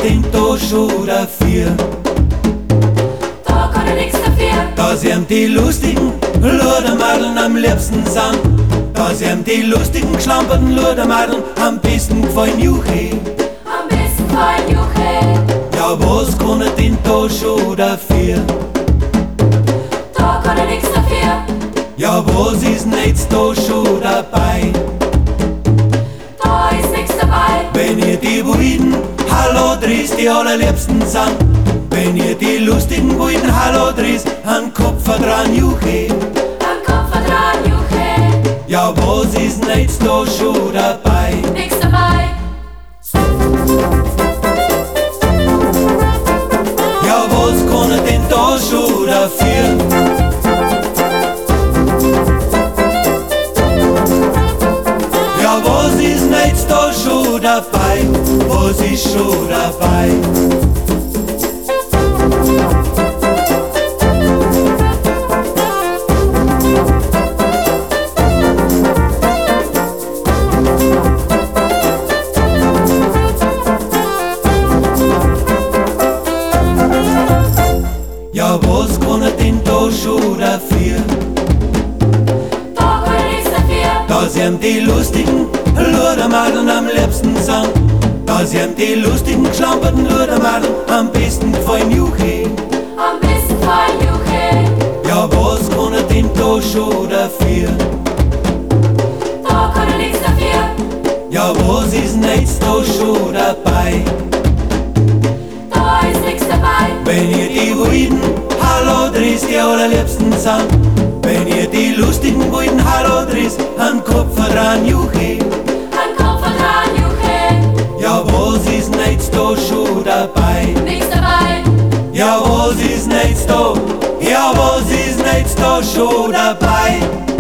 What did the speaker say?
den da schon dafür. Da kann er nix dafür. Dass ihm die lustigen Ludermadeln am liebsten sind. Dass ihm die lustigen schlamperten Ludermadeln am besten gefallen, Juche. Am besten gefallen, Juche. Ja, was kann er denn da schon dafür? Da kann er nix dafür. Ja, was ist denn jetzt da schon dabei? Da ist nix dabei. Wenn ihr die wilden Hallodris die allerliebsten sind, wenn ihr die lustigen wilden Hallodris an Kopf dran, Juche. Am Kopf dran, Juche. Ja, was ist denn jetzt da schon dabei? Nix dabei. Ja, was kann er denn da schon dafür? Ja, was ist denn jetzt da schon dabei? Was ist schon dabei? Ja, was kann er denn da schon dafür? Da kann er nix dafür. Dass ihm die lustigen Ludermadeln am liebsten sind. Dass ihm die lustigen schlamperten Ludermadeln am besten gefallen, Juche. Am besten gefallen, Juche. Ja, was kann er denn da schon dafür? Da kann er nix dafür. Ja, was ist denn jetzt da schon dabei? Da ist nix dabei. Wenn ihr die wilden Hallodris die allerliebsten sind, wenn ihr die lustigen wilden Hallodris an Kopf dran, Juche. Am Kopf dran, Juche. Ja, was ist denn jetzt da schon dabei? Nix dabei. Ja, was ist denn jetzt da? Ja, was ist denn jetzt da schon dabei?